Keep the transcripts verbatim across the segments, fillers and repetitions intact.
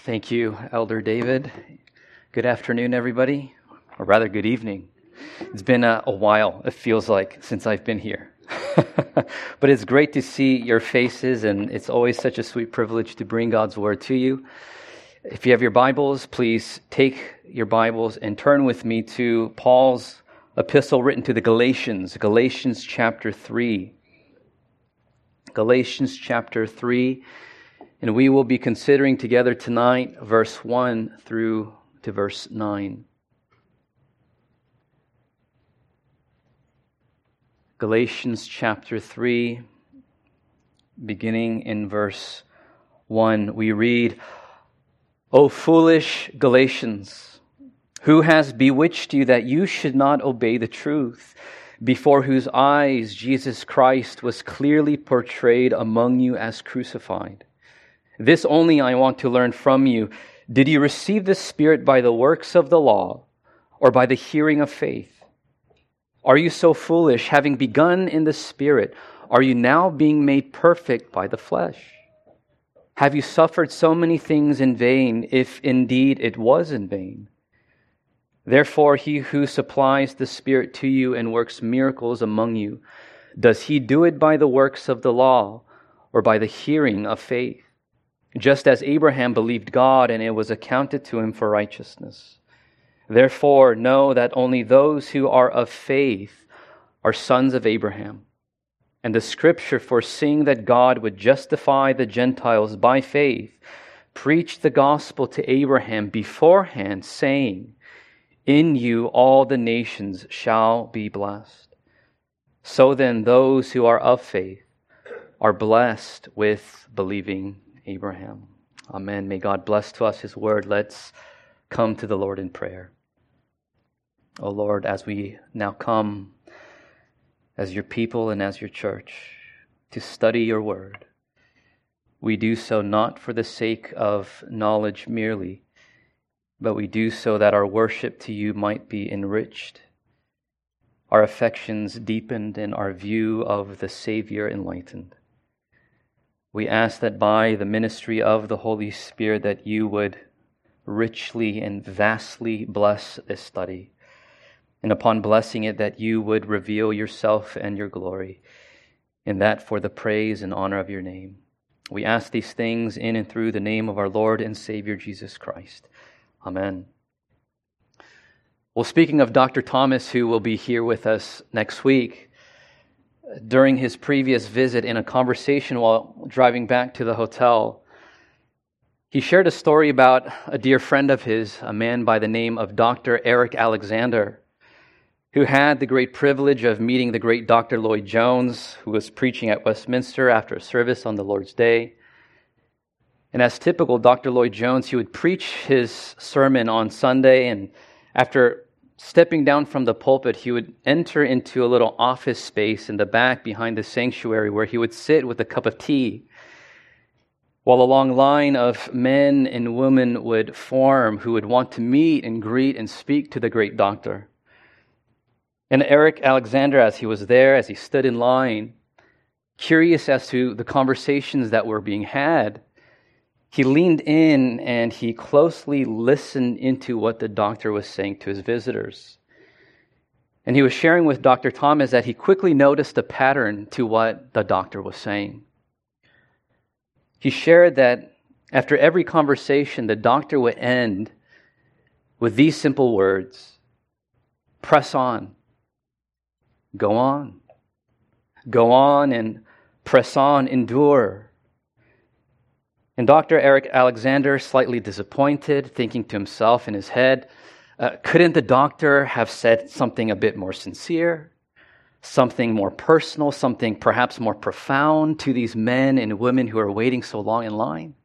Thank you, Elder David. Good afternoon, everybody, or rather good evening. It's been a, a while, it feels like, since I've been here. But it's great to see your faces, and it's always such a sweet privilege to bring God's Word to you. If you have your Bibles, please take your Bibles and turn with me to Paul's epistle written to the Galatians, Galatians chapter three. Galatians chapter three. And we will be considering together tonight verse one through to verse nine. Galatians chapter three, beginning in verse one, we read, "O foolish Galatians, who has bewitched you that you should not obey the truth, before whose eyes Jesus Christ was clearly portrayed among you as crucified? This only I want to learn from you. Did you receive the Spirit by the works of the law or by the hearing of faith? Are you so foolish, having begun in the Spirit, are you now being made perfect by the flesh? Have you suffered so many things in vain, if indeed it was in vain? Therefore, he who supplies the Spirit to you and works miracles among you, does he do it by the works of the law or by the hearing of faith? Just as Abraham believed God, and it was accounted to him for righteousness. Therefore, know that only those who are of faith are sons of Abraham. And the Scripture, foreseeing that God would justify the Gentiles by faith, preached the gospel to Abraham beforehand, saying, 'In you all the nations shall be blessed.' So then, those who are of faith are blessed with believing Abraham." Amen. May God bless to us His word. Let's come to the Lord in prayer. O Lord, as we now come as your people and as your church to study your word, we do so not for the sake of knowledge merely, but we do so that our worship to you might be enriched, our affections deepened, and our view of the Savior enlightened. We ask that by the ministry of the Holy Spirit that you would richly and vastly bless this study. And upon blessing it, that you would reveal yourself and your glory, and that for the praise and honor of your name. We ask these things in and through the name of our Lord and Savior Jesus Christ. Amen. Well, speaking of Doctor Thomas, who will be here with us next week, during his previous visit, in a conversation while driving back to the hotel, he shared a story about a dear friend of his, a man by the name of Doctor Eric Alexander, who had the great privilege of meeting the great Doctor Lloyd Jones, who was preaching at Westminster after a service on the Lord's Day. And as typical Doctor Lloyd Jones, he would preach his sermon on Sunday, and after stepping down from the pulpit, he would enter into a little office space in the back behind the sanctuary where he would sit with a cup of tea, while a long line of men and women would form who would want to meet and greet and speak to the great doctor. And Eric Alexander, as he was there, as he stood in line, curious as to the conversations that were being had, he leaned in and he closely listened into what the doctor was saying to his visitors. And he was sharing with Doctor Thomas that he quickly noticed a pattern to what the doctor was saying. He shared that after every conversation, the doctor would end with these simple words: press on, go on, go on and press on, endure. And Doctor Eric Alexander, slightly disappointed, thinking to himself in his head, uh, couldn't the doctor have said something a bit more sincere, something more personal, something perhaps more profound to these men and women who are waiting so long in line?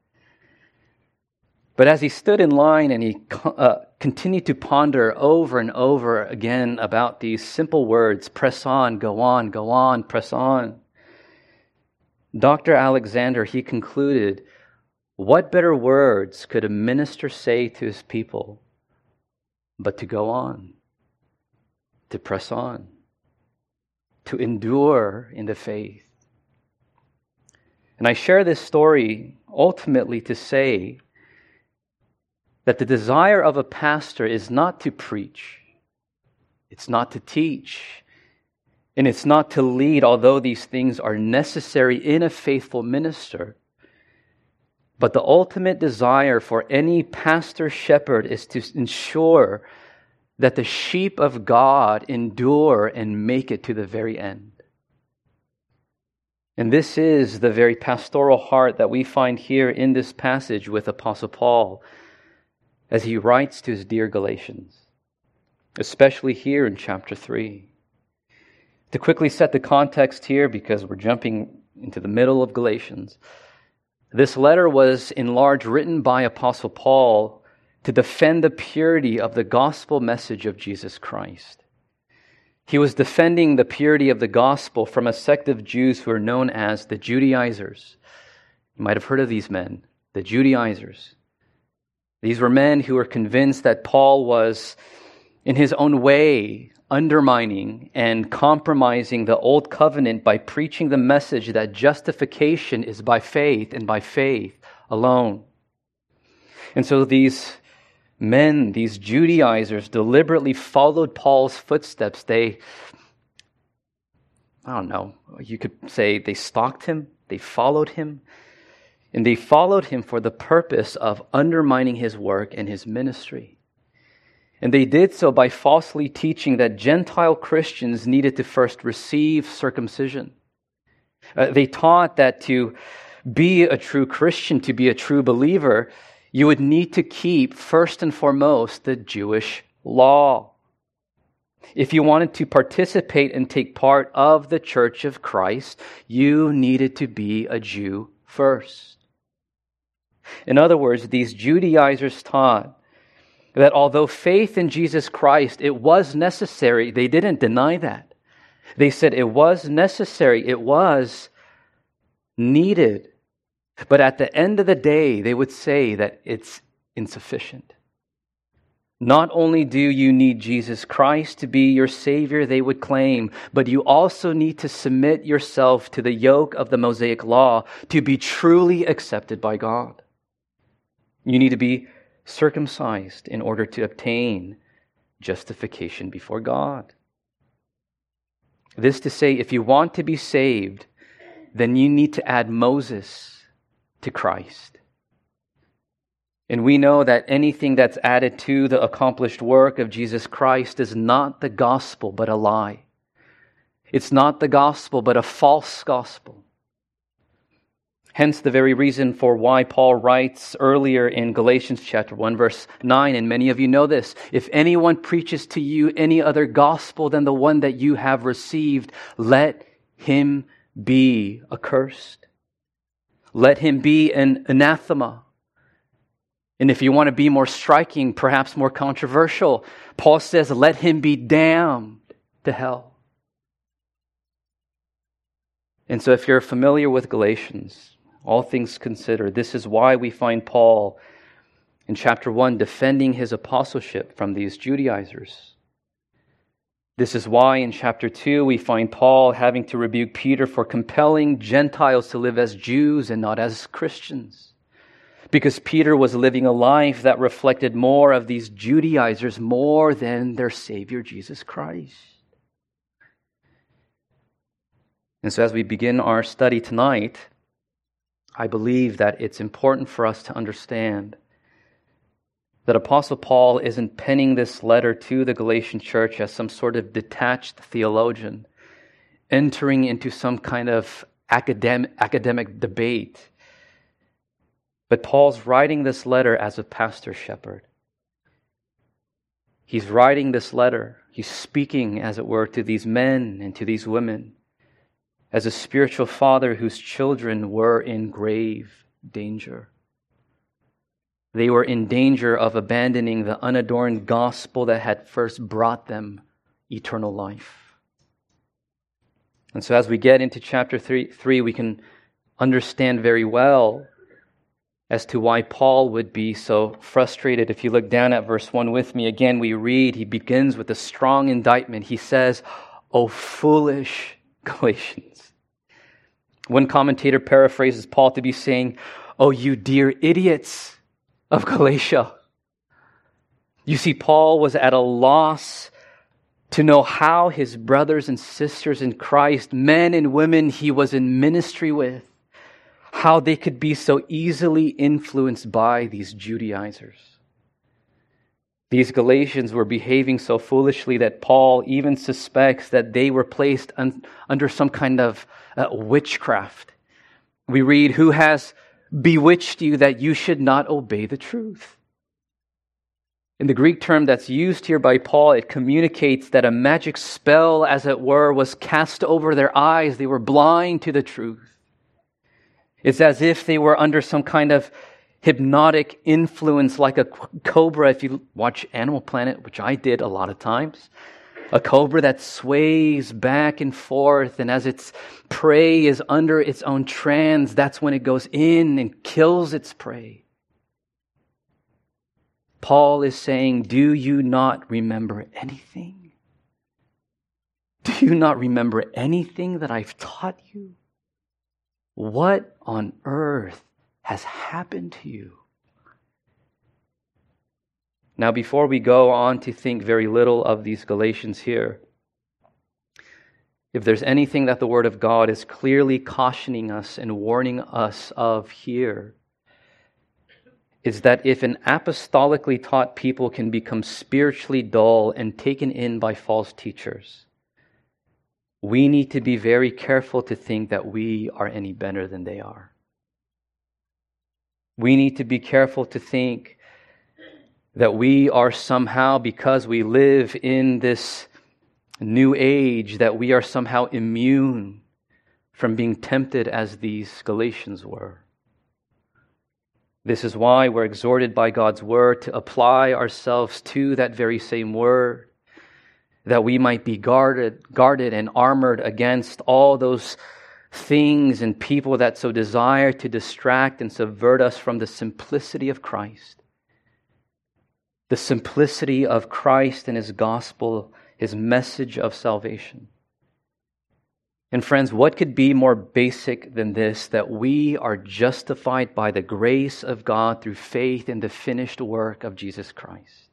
But as he stood in line and he uh, continued to ponder over and over again about these simple words, press on, go on, go on, press on, Doctor Alexander, he concluded, what better words could a minister say to his people but to go on, to press on, to endure in the faith? And I share this story ultimately to say that the desire of a pastor is not to preach, it's not to teach, and it's not to lead, although these things are necessary in a faithful minister. But the ultimate desire for any pastor shepherd is to ensure that the sheep of God endure and make it to the very end. And this is the very pastoral heart that we find here in this passage with Apostle Paul as he writes to his dear Galatians, especially here in chapter three. To quickly set the context here, because we're jumping into the middle of Galatians, this letter was in large written by Apostle Paul to defend the purity of the gospel message of Jesus Christ. He was defending the purity of the gospel from a sect of Jews who are known as the Judaizers. You might have heard of these men, the Judaizers. These were men who were convinced that Paul was, in his own way, undermining and compromising the old covenant by preaching the message that justification is by faith and by faith alone. And so these men, these Judaizers, deliberately followed Paul's footsteps. They, I don't know, you could say they stalked him, they followed him, and they followed him for the purpose of undermining his work and his ministry. And they did so by falsely teaching that Gentile Christians needed to first receive circumcision. Uh, they taught that to be a true Christian, to be a true believer, you would need to keep, first and foremost, the Jewish law. If you wanted to participate and take part of the Church of Christ, you needed to be a Jew first. In other words, these Judaizers taught that although faith in Jesus Christ, it was necessary, they didn't deny that. They said it was necessary, it was needed. But at the end of the day, they would say that it's insufficient. Not only do you need Jesus Christ to be your Savior, they would claim, but you also need to submit yourself to the yoke of the Mosaic law to be truly accepted by God. You need to be circumcised in order to obtain justification before God. This to say, if you want to be saved, then you need to add Moses to Christ. And we know that anything that's added to the accomplished work of Jesus Christ is not the gospel, but a lie. It's not the gospel, but a false gospel. Hence the very reason for why Paul writes earlier in Galatians chapter one, verse nine, and many of you know this, if anyone preaches to you any other gospel than the one that you have received, let him be accursed. Let him be an anathema. And if you want to be more striking, perhaps more controversial, Paul says, let him be damned to hell. And so if you're familiar with Galatians, all things considered, this is why we find Paul in chapter one defending his apostleship from these Judaizers. This is why in chapter two we find Paul having to rebuke Peter for compelling Gentiles to live as Jews and not as Christians. Because Peter was living a life that reflected more of these Judaizers more than their Savior Jesus Christ. And so as we begin our study tonight, I believe that it's important for us to understand that Apostle Paul isn't penning this letter to the Galatian church as some sort of detached theologian, entering into some kind of academic, academic debate. But Paul's writing this letter as a pastor shepherd. He's writing this letter, he's speaking, as it were, to these men and to these women, as a spiritual father whose children were in grave danger. They were in danger of abandoning the unadorned gospel that had first brought them eternal life. And so as we get into chapter three, three, we can understand very well as to why Paul would be so frustrated. If you look down at verse one with me, again we read, he begins with a strong indictment. He says, "O foolish Galatians." One commentator paraphrases Paul to be saying, "Oh, you dear idiots of Galatia." You see, Paul was at a loss to know how his brothers and sisters in Christ, men and women he was in ministry with, how they could be so easily influenced by these Judaizers. These Galatians were behaving so foolishly that Paul even suspects that they were placed un- under some kind of uh, witchcraft. We read, "Who has bewitched you that you should not obey the truth?" In the Greek term that's used here by Paul, it communicates that a magic spell, as it were, was cast over their eyes. They were blind to the truth. It's as if they were under some kind of hypnotic influence, like a cobra. If you watch Animal Planet, which I did a lot of times, a cobra that sways back and forth, and as its prey is under its own trance, that's when it goes in and kills its prey. Paul is saying, do you not remember anything? Do you not remember anything that I've taught you? What on earth has happened to you? Now, before we go on to think very little of these Galatians here, if there's anything that the Word of God is clearly cautioning us and warning us of here, is that if an apostolically taught people can become spiritually dull and taken in by false teachers, we need to be very careful to think that we are any better than they are. We need to be careful to think that we are somehow, because we live in this new age, that we are somehow immune from being tempted as these Galatians were. This is why we're exhorted by God's word to apply ourselves to that very same word, that we might be guarded, guarded and armored against all those things and people that so desire to distract and subvert us from the simplicity of Christ. The simplicity of Christ and His gospel, His message of salvation. And friends, what could be more basic than this, that we are justified by the grace of God through faith in the finished work of Jesus Christ?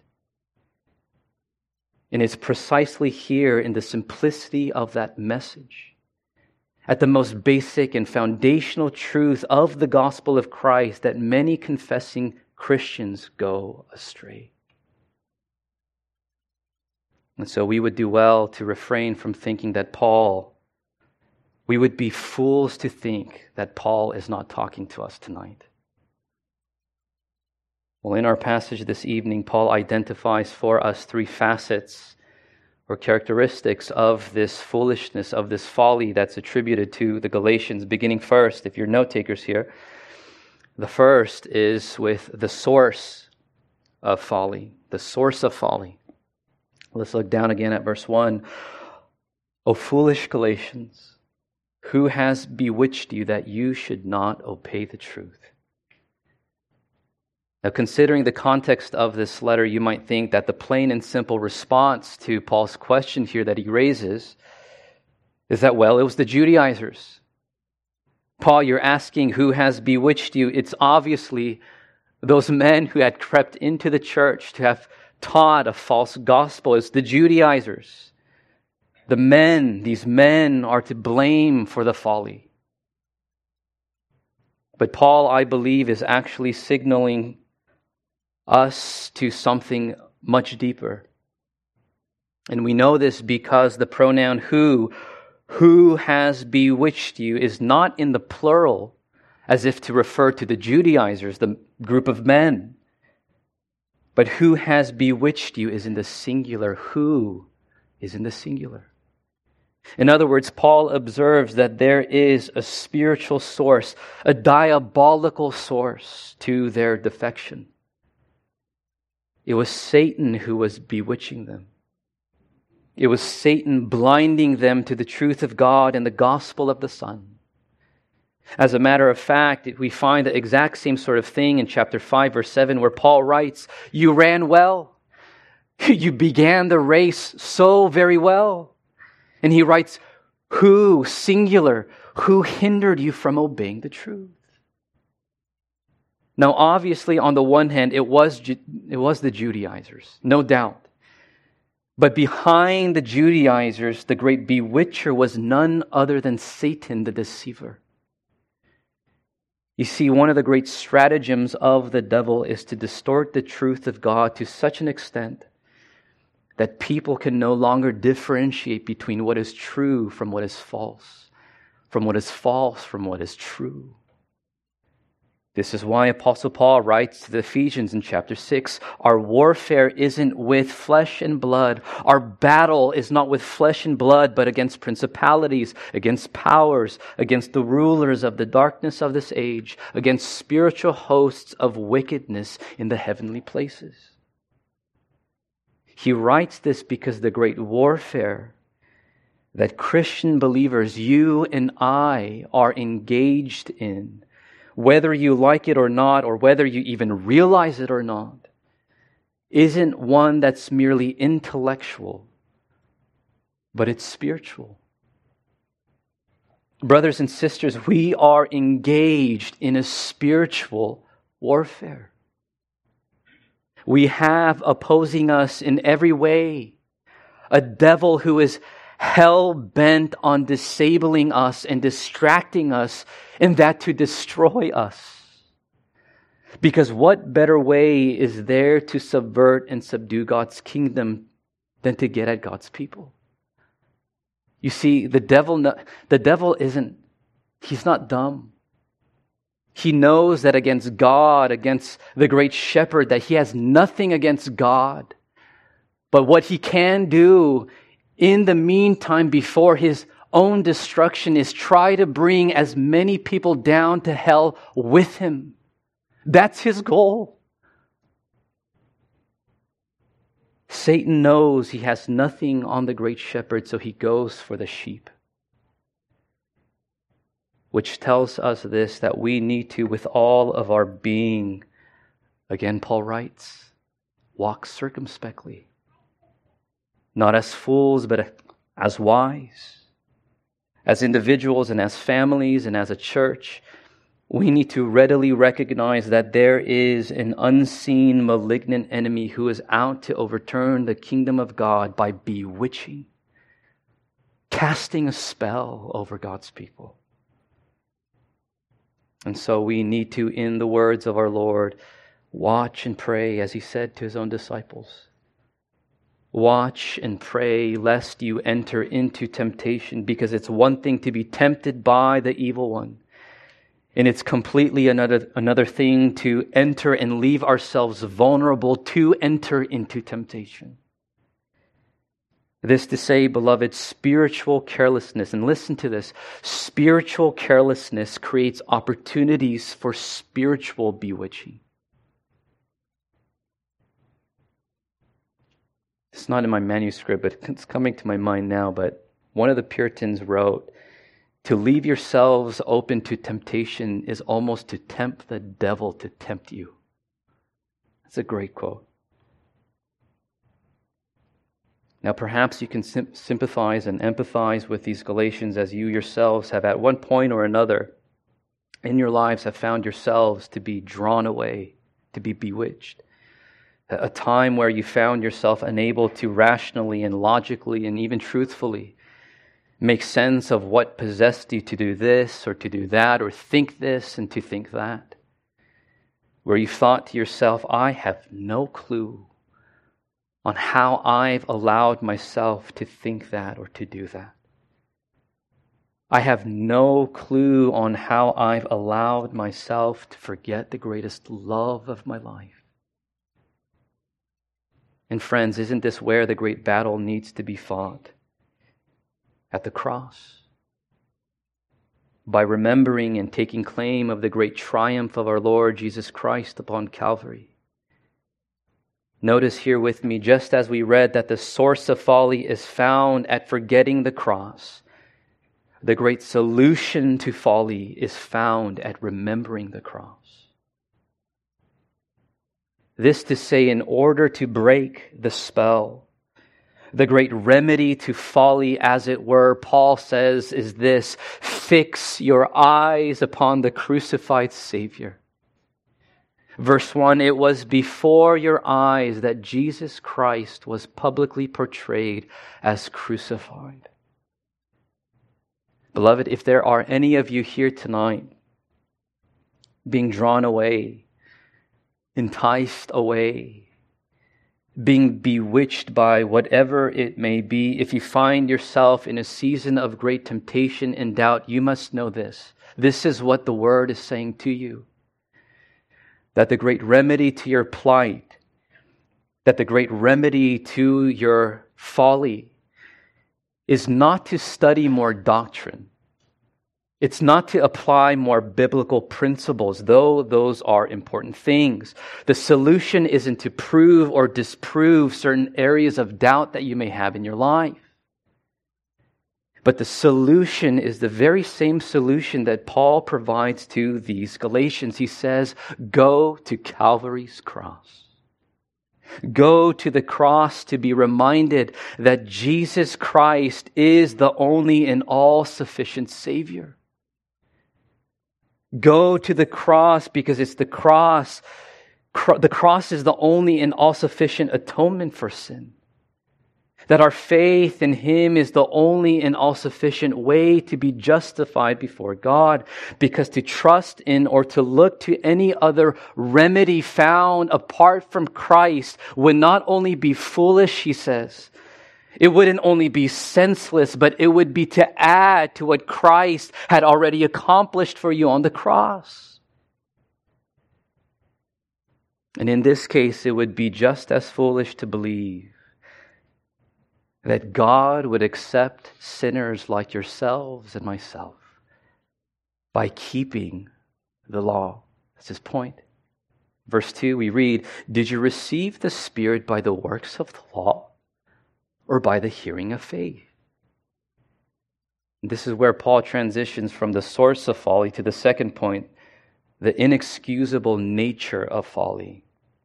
And it's precisely here in the simplicity of that message, at the most basic and foundational truth of the gospel of Christ, that many confessing Christians go astray. And so we would do well to refrain from thinking that Paul, we would be fools to think that Paul is not talking to us tonight. Well, in our passage this evening, Paul identifies for us three facets or characteristics of this foolishness, of this folly that's attributed to the Galatians. Beginning first, if you're note takers here, the first is with the source of folly, the source of folly. Let's look down again at verse one. O foolish Galatians, who has bewitched you that you should not obey the truth? Now, considering the context of this letter, you might think that the plain and simple response to Paul's question here that he raises is that, well, it was the Judaizers. Paul, you're asking who has bewitched you. It's obviously those men who had crept into the church to have taught a false gospel. It's the Judaizers. The men, these men are to blame for the folly. But Paul, I believe, is actually signaling us to something much deeper. And we know this because the pronoun who, who has bewitched you, is not in the plural, as if to refer to the Judaizers, the group of men. But who has bewitched you is in the singular. Who is in the singular. In other words, Paul observes that there is a spiritual source, a diabolical source to their defection. It was Satan who was bewitching them. It was Satan blinding them to the truth of God and the gospel of the Son. As a matter of fact, we find the exact same sort of thing in chapter five, verse seven, where Paul writes, you ran well. You began the race so very well. And he writes, who, singular, who hindered you from obeying the truth? Now, obviously, on the one hand, it was, it was the Judaizers, no doubt. But behind the Judaizers, the great bewitcher was none other than Satan, the deceiver. You see, one of the great stratagems of the devil is to distort the truth of God to such an extent that people can no longer differentiate between what is true from what is false, from what is false from what is true. This is why Apostle Paul writes to the Ephesians in chapter six, our warfare isn't with flesh and blood. Our battle is not with flesh and blood, but against principalities, against powers, against the rulers of the darkness of this age, against spiritual hosts of wickedness in the heavenly places. He writes this because the great warfare that Christian believers, you and I, are engaged in, whether you like it or not, or whether you even realize it or not, isn't one that's merely intellectual, but it's spiritual. Brothers and sisters, we are engaged in a spiritual warfare. We have opposing us in every way a devil who is hell-bent on disabling us and distracting us, and that to destroy us. Because what better way is there to subvert and subdue God's kingdom than to get at God's people? You see, the devil, the devil isn't, he's not dumb. He knows that against God, against the great shepherd, that he has nothing against God. But what he can do in the meantime, before his own destruction, is try to bring as many people down to hell with him. That's his goal. Satan knows he has nothing on the great shepherd, so he goes for the sheep. Which tells us this, that we need to, with all of our being, again, Paul writes, walk circumspectly. Not as fools, but as wise. As individuals and as families and as a church, we need to readily recognize that there is an unseen malignant enemy who is out to overturn the kingdom of God by bewitching, casting a spell over God's people. And so we need to, in the words of our Lord, watch and pray, as he said to his own disciples. Watch and pray lest you enter into temptation, because it's one thing to be tempted by the evil one, and it's completely another, another thing to enter and leave ourselves vulnerable to enter into temptation. This to say, beloved, spiritual carelessness, and listen to this, spiritual carelessness creates opportunities for spiritual bewitching. It's not in my manuscript, but it's coming to my mind now. But one of the Puritans wrote, to leave yourselves open to temptation is almost to tempt the devil to tempt you. That's a great quote. Now perhaps you can sim- sympathize and empathize with these Galatians, as you yourselves have at one point or another in your lives have found yourselves to be drawn away, to be bewitched. A time where you found yourself unable to rationally and logically and even truthfully make sense of what possessed you to do this or to do that, or think this and to think that. Where you thought to yourself, I have no clue on how I've allowed myself to think that or to do that. I have no clue on how I've allowed myself to forget the greatest love of my life. And friends, isn't this where the great battle needs to be fought? At the cross. By remembering and taking claim of the great triumph of our Lord Jesus Christ upon Calvary. Notice here with me, just as we read that the source of folly is found at forgetting the cross, the great solution to folly is found at remembering the cross. This to say, in order to break the spell, the great remedy to folly, as it were, Paul says, is this: fix your eyes upon the crucified Savior. Verse one, it was before your eyes that Jesus Christ was publicly portrayed as crucified. Beloved, if there are any of you here tonight being drawn away, enticed away, being bewitched by whatever it may be, if you find yourself in a season of great temptation and doubt, you must know this. This is what the Word is saying to you. That the great remedy to your plight, that the great remedy to your folly is not to study more doctrine. It's not to apply more biblical principles, though those are important things. The solution isn't to prove or disprove certain areas of doubt that you may have in your life. But the solution is the very same solution that Paul provides to these Galatians. He says, go to Calvary's cross. Go to the cross to be reminded that Jesus Christ is the only and all-sufficient Savior. Go to the cross because it's the cross. The cross is the only and all-sufficient atonement for sin. That our faith in Him is the only and all-sufficient way to be justified before God. Because to trust in or to look to any other remedy found apart from Christ would not only be foolish, he says. It wouldn't only be senseless, but it would be to add to what Christ had already accomplished for you on the cross. And in this case, it would be just as foolish to believe that God would accept sinners like yourselves and myself by keeping the law. That's his point. Verse two, we read, did you receive the Spirit by the works of the law or by the hearing of faith? And this is where Paul transitions from the source of folly to the second point, the inexcusable nature of folly.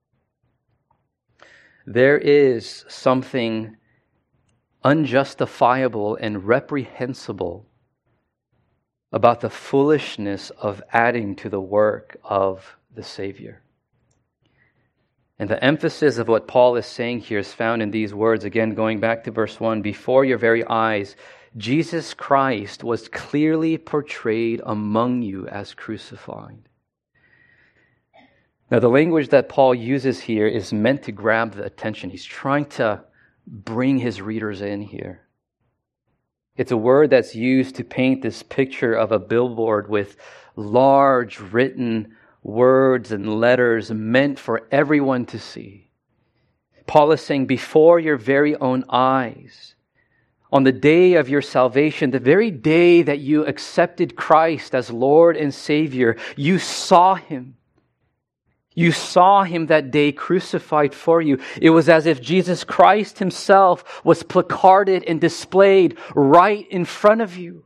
There is something unjustifiable and reprehensible about the foolishness of adding to the work of the Savior. And the emphasis of what Paul is saying here is found in these words, again going back to verse one, before your very eyes, Jesus Christ was clearly portrayed among you as crucified. Now the language that Paul uses here is meant to grab the attention. He's trying to bring his readers in here. It's a word that's used to paint this picture of a billboard with large written words and letters meant for everyone to see. Paul is saying, before your very own eyes, on the day of your salvation, the very day that you accepted Christ as Lord and Savior, you saw Him. You saw Him that day crucified for you. It was as if Jesus Christ Himself was placarded and displayed right in front of you.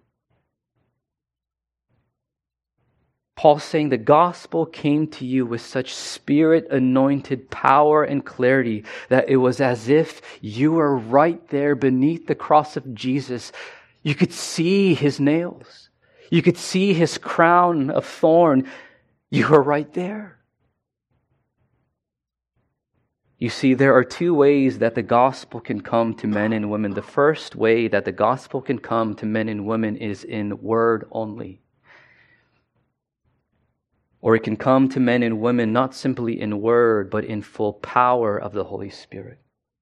Paul's saying the gospel came to you with such Spirit-anointed power and clarity that it was as if you were right there beneath the cross of Jesus. You could see His nails. You could see His crown of thorn. You were right there. You see, there are two ways that the gospel can come to men and women. The first way that the gospel can come to men and women is in word only. Or it can come to men and women not simply in word, but in full power of the Holy Spirit.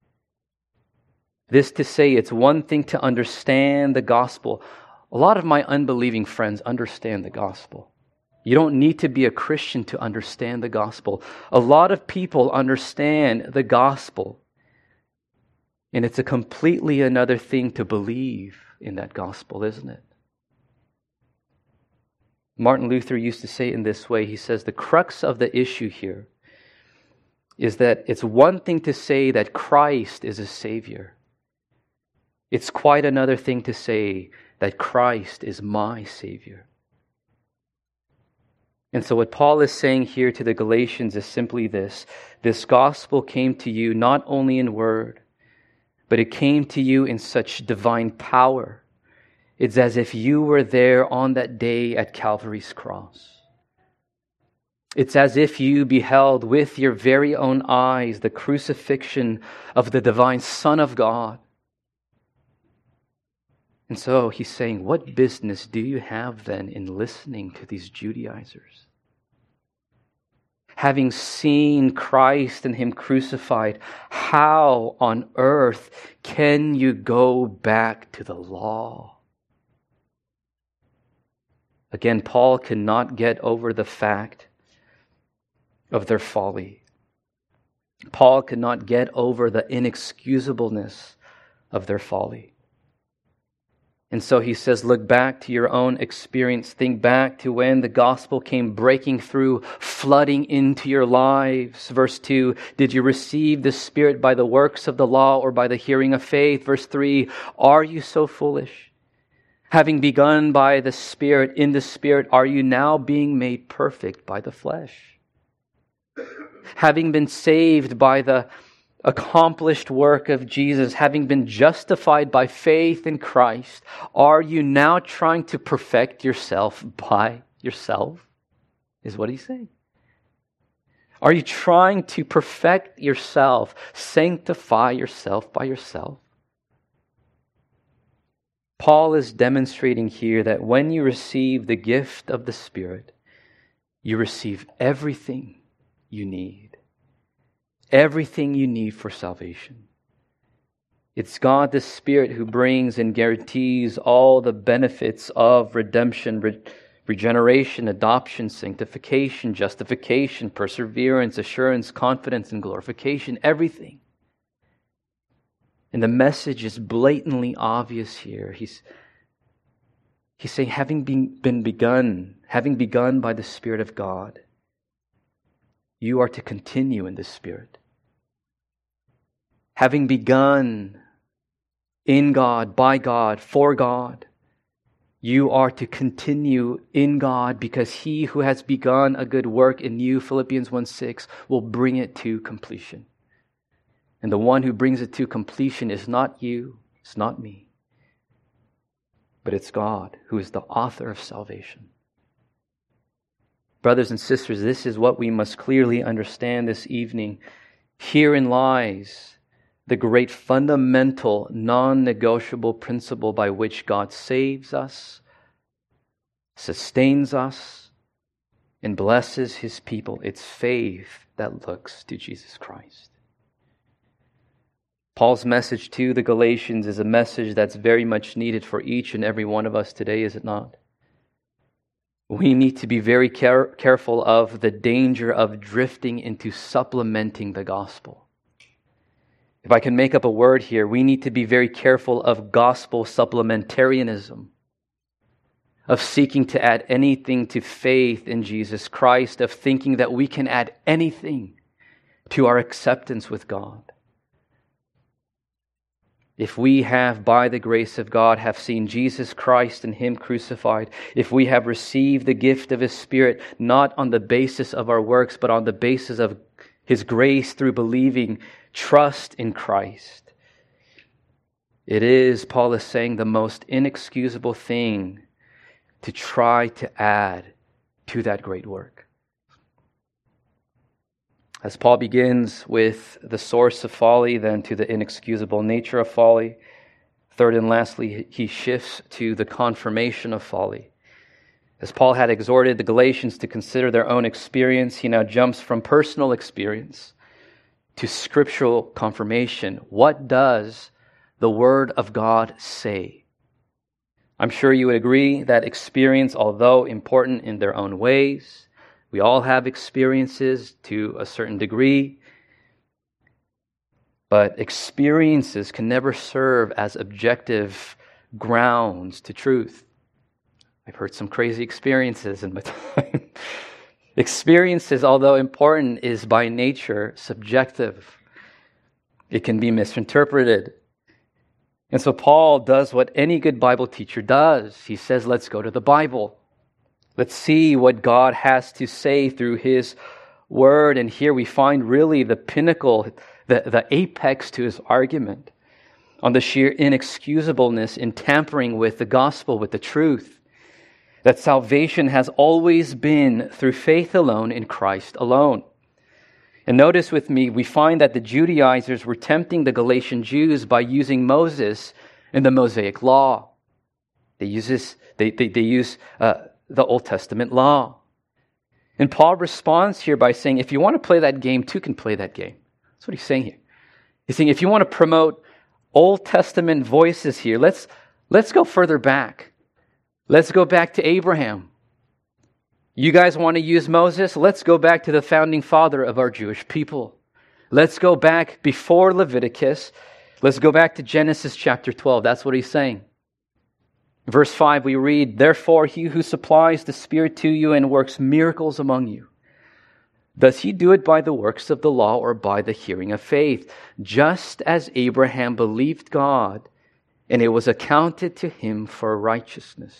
This to say, it's one thing to understand the gospel. A lot of my unbelieving friends understand the gospel. You don't need to be a Christian to understand the gospel. A lot of people understand the gospel. And it's a completely another thing to believe in that gospel, isn't it? Martin Luther used to say it in this way. He says, the crux of the issue here is that it's one thing to say that Christ is a Savior. It's quite another thing to say that Christ is my Savior. And so what Paul is saying here to the Galatians is simply this. This gospel came to you not only in word, but it came to you in such divine power. It's as if you were there on that day at Calvary's cross. It's as if you beheld with your very own eyes the crucifixion of the divine Son of God. And so he's saying, what business do you have then in listening to these Judaizers? Having seen Christ and Him crucified, how on earth can you go back to the law? Again, Paul cannot get over the fact of their folly. Paul could not get over the inexcusableness of their folly. And so he says, look back to your own experience. Think back to when the gospel came breaking through, flooding into your lives. Verse two, did you receive the Spirit by the works of the law or by the hearing of faith? Verse three, are you so foolish? Having begun by the Spirit, in the Spirit, are you now being made perfect by the flesh? Having been saved by the accomplished work of Jesus, having been justified by faith in Christ, are you now trying to perfect yourself by yourself? Is what he's saying. Are you trying to perfect yourself, sanctify yourself by yourself? Paul is demonstrating here that when you receive the gift of the Spirit, you receive everything you need. Everything you need for salvation. It's God the Spirit who brings and guarantees all the benefits of redemption, re- regeneration, adoption, sanctification, justification, perseverance, assurance, confidence, and glorification. Everything. And the message is blatantly obvious here. He's, he's saying, having been, been begun, having begun by the Spirit of God, you are to continue in the Spirit. Having begun in God, by God, for God, you are to continue in God because He who has begun a good work in you, Philippians one six, will bring it to completion. And the one who brings it to completion is not you, it's not me, but it's God who is the author of salvation. Brothers and sisters, this is what we must clearly understand this evening. Herein lies the great fundamental, non-negotiable principle by which God saves us, sustains us, and blesses His people. It's faith that looks to Jesus Christ. Paul's message to the Galatians is a message that's very much needed for each and every one of us today, is it not? We need to be very care- careful of the danger of drifting into supplementing the gospel. If I can make up a word here, we need to be very careful of gospel supplementarianism, of seeking to add anything to faith in Jesus Christ, of thinking that we can add anything to our acceptance with God. If we have, by the grace of God, have seen Jesus Christ and Him crucified, if we have received the gift of His Spirit, not on the basis of our works, but on the basis of His grace through believing, trust in Christ, it is, Paul is saying, the most inexcusable thing to try to add to that great work. As Paul begins with the source of folly, then to the inexcusable nature of folly, third and lastly, he shifts to the confirmation of folly. As Paul had exhorted the Galatians to consider their own experience, he now jumps from personal experience to scriptural confirmation. What does the Word of God say? I'm sure you would agree that experience, although important in their own ways, we all have experiences to a certain degree, but experiences can never serve as objective grounds to truth. I've heard some crazy experiences in my time. Experiences, although important, is by nature subjective. It can be misinterpreted. And so Paul does what any good Bible teacher does. He says, let's go to the Bible. Let's see what God has to say through His Word. And here we find really the pinnacle, the, the apex to his argument on the sheer inexcusableness in tampering with the gospel, with the truth. that salvation has always been through faith alone in Christ alone. And notice with me, we find that the Judaizers were tempting the Galatian Jews by using Moses and the Mosaic law. They use this, they, they, they use uh, the Old Testament law. And Paul responds here by saying, if you want to play that game, two can play that game. That's what he's saying here. He's saying, if you want to promote Old Testament voices here, let's, let's go further back. Let's go back to Abraham. You guys want to use Moses? Let's go back to the founding father of our Jewish people. Let's go back before Leviticus. Let's go back to Genesis chapter twelve. That's what he's saying. Verse five, we read, therefore he who supplies the Spirit to you and works miracles among you, does he do it by the works of the law or by the hearing of faith? Just as Abraham believed God, and it was accounted to him for righteousness.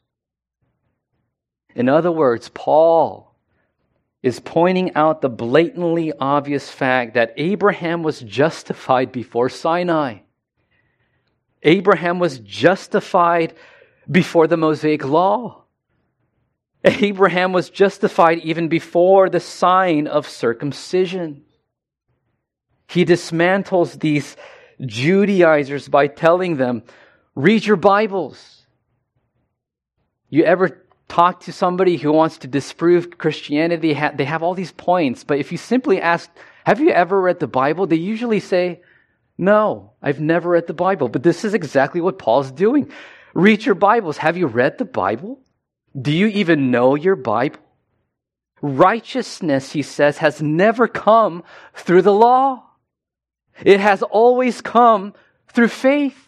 In other words, Paul is pointing out the blatantly obvious fact that Abraham was justified before Sinai. Abraham was justified before the Mosaic law. Abraham was justified even before the sign of circumcision. He dismantles these Judaizers by telling them, read your Bibles. You ever talk to somebody who wants to disprove Christianity? They have all these points, but if you simply ask, have you ever read the Bible? They usually say, no, I've never read the Bible. But this is exactly what Paul's doing. Read your Bibles. Have you read the Bible? Do you even know your Bible? Righteousness, he says, has never come through the law. It has always come through faith.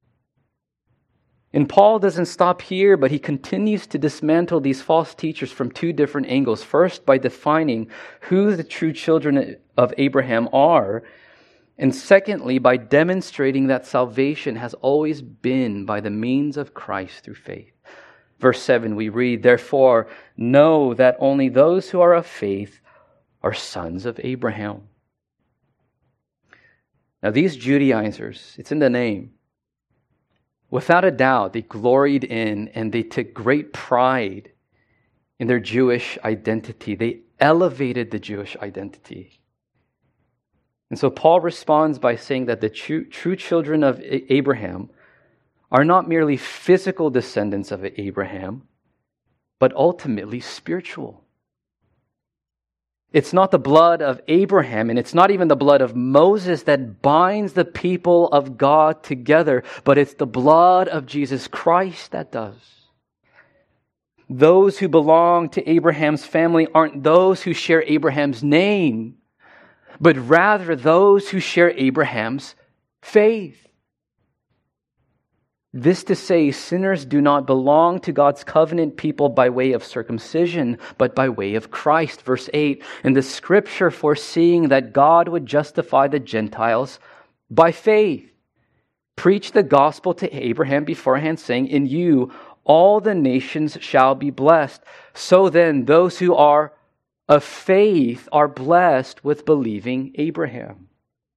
And Paul doesn't stop here, but he continues to dismantle these false teachers from two different angles. First, by defining who the true children of Abraham are. And secondly, by demonstrating that salvation has always been by the means of Christ through faith. Verse seven, we read, therefore, know that only those who are of faith are sons of Abraham. Now, these Judaizers, it's in the name. Without a doubt, they gloried in and they took great pride in their Jewish identity. They elevated the Jewish identity. And so Paul responds by saying that the true, true children of Abraham are not merely physical descendants of Abraham, but ultimately spiritual. It's not the blood of Abraham, and it's not even the blood of Moses that binds the people of God together, but it's the blood of Jesus Christ that does. Those who belong to Abraham's family aren't those who share Abraham's name, but rather those who share Abraham's faith. This to say, sinners do not belong to God's covenant people by way of circumcision, but by way of Christ. Verse eight, and the scripture foreseeing that God would justify the Gentiles by faith, preached the gospel to Abraham beforehand, saying, in you all the nations shall be blessed. So then, those who are of faith are blessed with believing Abraham.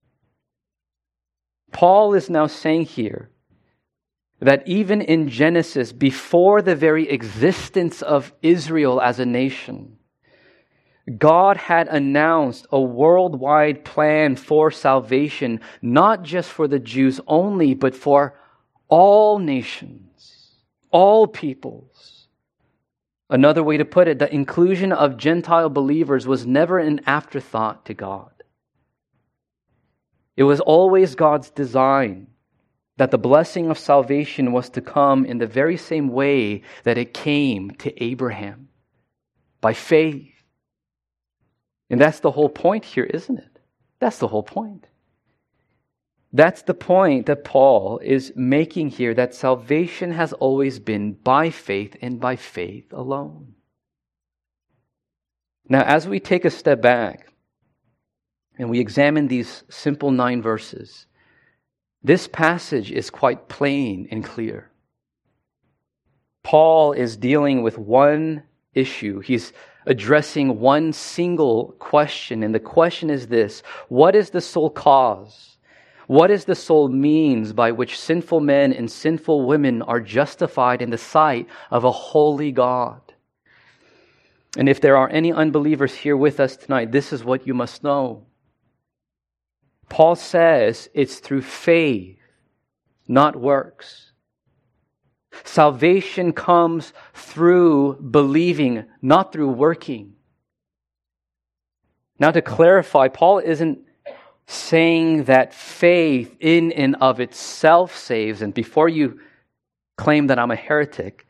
Paul is now saying here that even in Genesis, before the very existence of Israel as a nation, God had announced a worldwide plan for salvation, not just for the Jews only, but for all nations, all peoples. Another way to put it, the inclusion of Gentile believers was never an afterthought to God. It was always God's design that the blessing of salvation was to come in the very same way that it came to Abraham, by faith. And that's the whole point here, isn't it? That's the whole point. That's the point that Paul is making here, that salvation has always been by faith and by faith alone. Now, as we take a step back and we examine these simple nine verses, this passage is quite plain and clear. Paul is dealing with one issue. He's addressing one single question, and the question is this: what is the sole cause? What is the sole means by which sinful men and sinful women are justified in the sight of a holy God? And if there are any unbelievers here with us tonight, this is what you must know. Paul says it's through faith, not works. Salvation comes through believing, not through working. Now, to clarify, Paul isn't saying that faith in and of itself saves. And before you claim that I'm a heretic,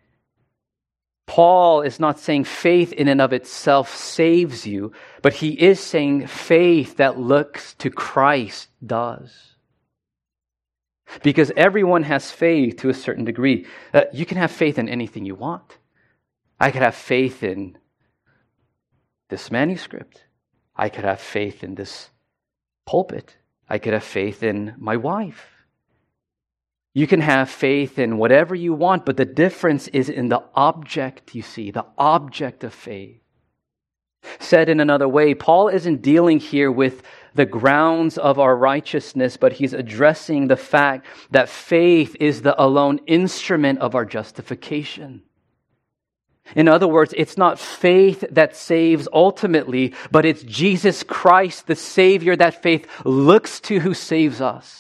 Paul is not saying faith in and of itself saves you, but he is saying faith that looks to Christ does. Because everyone has faith to a certain degree. Uh, you can have faith in anything you want. I could have faith in this manuscript. I could have faith in this pulpit. I could have faith in my wife. You can have faith in whatever you want, but the difference is in the object, you see, the object of faith. Said in another way, Paul isn't dealing here with the grounds of our righteousness, but he's addressing the fact that faith is the alone instrument of our justification. In other words, it's not faith that saves ultimately, but it's Jesus Christ, the Savior, that faith looks to who saves us.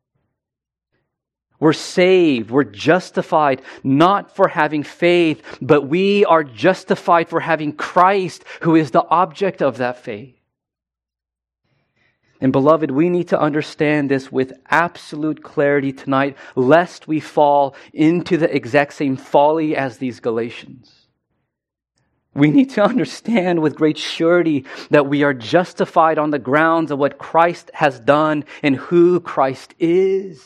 We're saved, we're justified, not for having faith, but we are justified for having Christ, who is the object of that faith. And beloved, we need to understand this with absolute clarity tonight, lest we fall into the exact same folly as these Galatians. We need to understand with great surety that we are justified on the grounds of what Christ has done and who Christ is.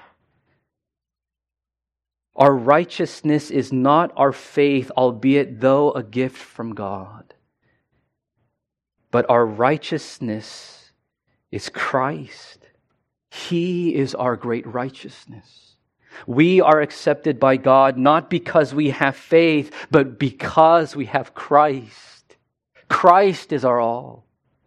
Our righteousness is not our faith, albeit though a gift from God. But our righteousness is Christ. He is our great righteousness. We are accepted by God not because we have faith, but because we have Christ. Christ is our all.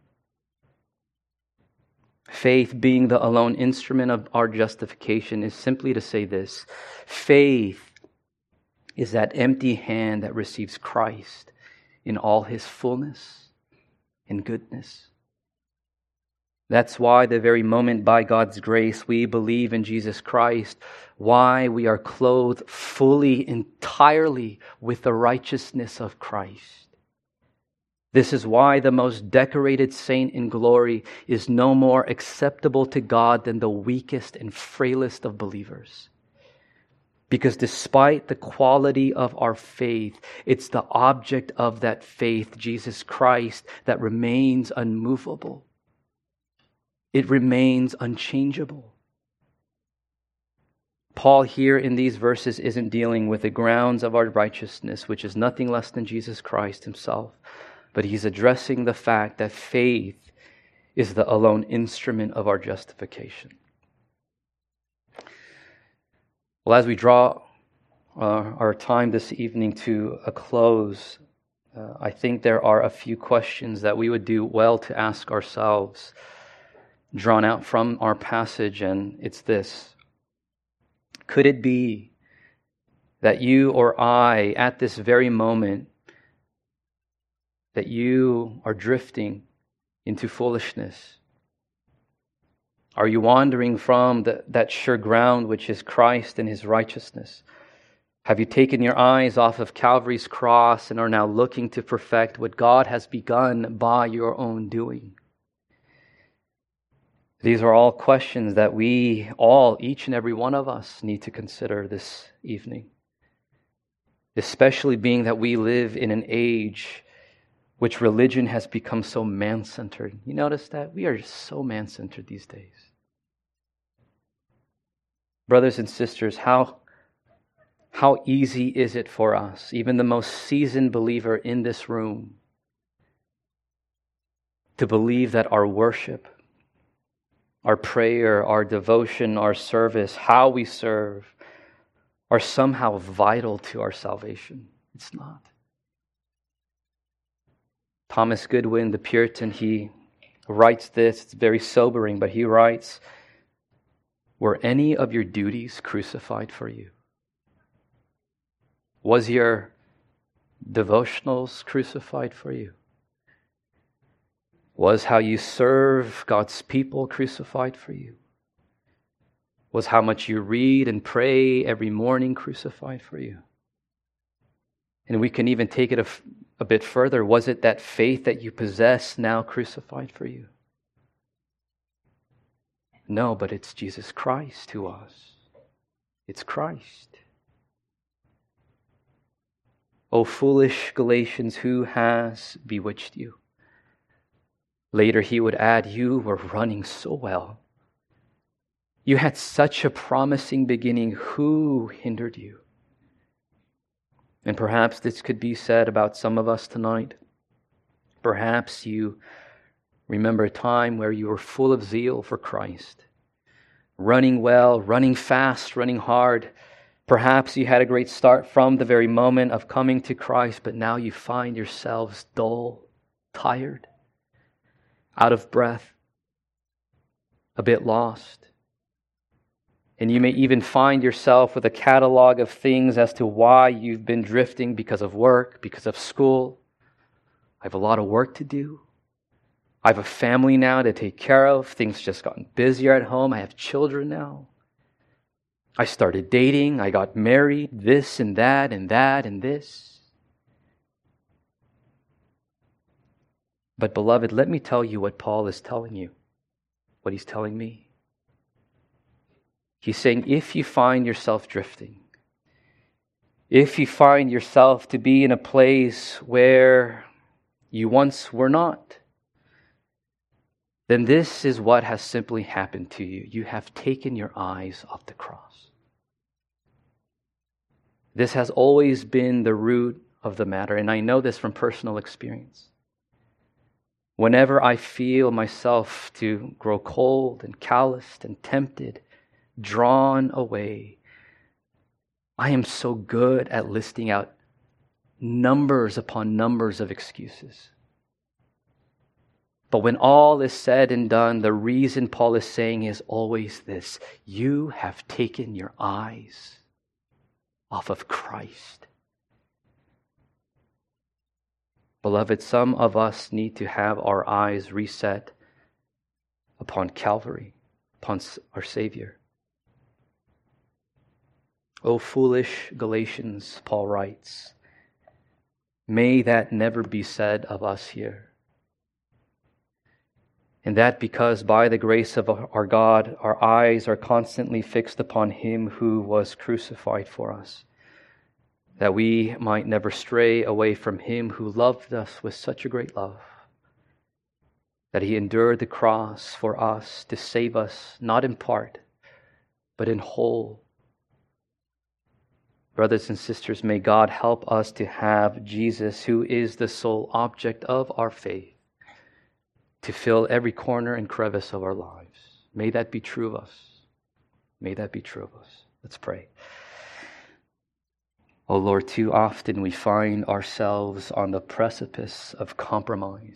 Faith, being the alone instrument of our justification, is simply to say this: faith is that empty hand that receives Christ in all His fullness and goodness. That's why the very moment by God's grace we believe in Jesus Christ, why we are clothed fully, entirely with the righteousness of Christ. This is why the most decorated saint in glory is no more acceptable to God than the weakest and frailest of believers. Because despite the quality of our faith, it's the object of that faith, Jesus Christ, that remains unmovable. It remains unchangeable. Paul here in these verses isn't dealing with the grounds of our righteousness, which is nothing less than Jesus Christ Himself. But he's addressing the fact that faith is the alone instrument of our justification. Well, as we draw uh, our time this evening to a close, uh, I think there are a few questions that we would do well to ask ourselves, drawn out from our passage, and it's this: could it be that you or I, at this very moment, that you are drifting into foolishness? Are you wandering from the, that sure ground which is Christ and His righteousness? Have you taken your eyes off of Calvary's cross and are now looking to perfect what God has begun by your own doing? These are all questions that we all, each and every one of us, need to consider this evening. Especially being that we live in an age which religion has become so man-centered. You notice that? We are just so man-centered these days. Brothers and sisters, how, how easy is it for us, even the most seasoned believer in this room, to believe that our worship, our prayer, our devotion, our service, how we serve, are somehow vital to our salvation? It's not. Thomas Goodwin, the Puritan, he writes this. It's very sobering, but he writes, Were any of your duties crucified for you? Was your devotionals crucified for you? Was how you serve God's people crucified for you? Was how much you read and pray every morning crucified for you? And we can even take it a, a bit further. Was it that faith that you possess now crucified for you? No, but it's Jesus Christ who was. It's Christ. O foolish Galatians, who has bewitched you? Later he would add, you were running so well. You had such a promising beginning. Who hindered you? And perhaps this could be said about some of us tonight. Perhaps you remember a time where you were full of zeal for Christ, running well, running fast, running hard. Perhaps you had a great start from the very moment of coming to Christ, but now you find yourselves dull, tired, out of breath, a bit lost. And you may even find yourself with a catalog of things as to why you've been drifting because of work, because of school. I have a lot of work to do. I have a family now to take care of. Things just gotten busier at home. I have children now. I started dating. I got married. This and that and that and this. But beloved, let me tell you what Paul is telling you. What he's telling me. He's saying, if you find yourself drifting, if you find yourself to be in a place where you once were not, then this is what has simply happened to you. You have taken your eyes off the cross. This has always been the root of the matter, and I know this from personal experience. Whenever I feel myself to grow cold and calloused and tempted, drawn away, I am so good at listing out numbers upon numbers of excuses. But when all is said and done, the reason Paul is saying is always this: you have taken your eyes off of Christ. Beloved, some of us need to have our eyes reset upon Calvary, upon our Savior. O foolish Galatians, Paul writes, may that never be said of us here. And that because by the grace of our God, our eyes are constantly fixed upon Him who was crucified for us, that we might never stray away from Him who loved us with such a great love, that He endured the cross for us to save us, not in part, but in whole. Brothers and sisters, may God help us to have Jesus, who is the sole object of our faith, to fill every corner and crevice of our lives. May that be true of us. May that be true of us. Let's pray. Oh Lord, too often we find ourselves on the precipice of compromise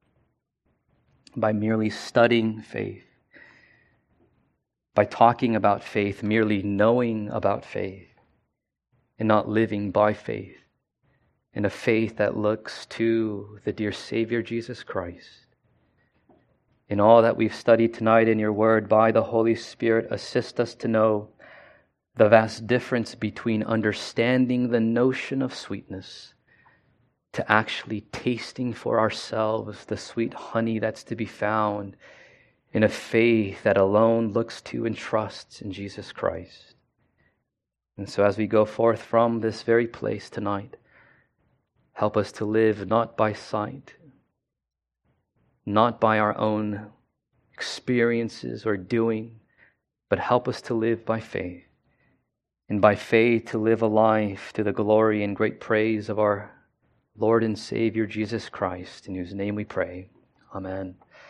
by merely studying faith, by talking about faith, merely knowing about faith, and not living by faith, in a faith that looks to the dear Savior Jesus Christ. In all that we've studied tonight in your word, by the Holy Spirit, assist us to know the vast difference between understanding the notion of sweetness to actually tasting for ourselves the sweet honey that's to be found in a faith that alone looks to and trusts in Jesus Christ. And so as we go forth from this very place tonight, help us to live not by sight, not by our own experiences or doing, but help us to live by faith. And by faith to live a life to the glory and great praise of our Lord and Savior Jesus Christ, in whose name we pray. Amen.